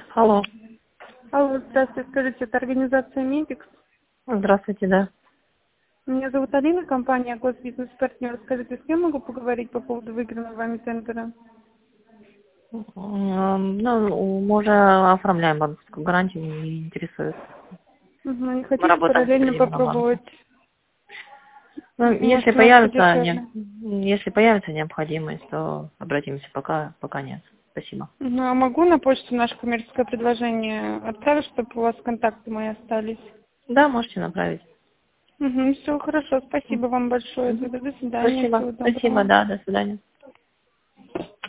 Алло. Алло, здравствуйте, скажите, это организация Медикс? Здравствуйте, да. Меня зовут Алина, компания Госбизнес-партнер. Скажите, с кем могу поговорить по поводу выигранного вами тендера? Ну, мы уже оформляем банковскую гарантию, не интересует. Угу. Не Мы хотите работаем с параллельно кредитным банком. попробовать? Ну, если Может, у нас появится, подешевле? если появится необходимость, то обратимся, пока нет. Спасибо. Ну, а могу на почту наше коммерческое предложение отправить, чтобы у вас контакты мои остались? Да, можете направить. Угу, все хорошо, спасибо вам большое. Мгм. Тогда до свидания, Спасибо. всего Спасибо, доброго. да, до свидания.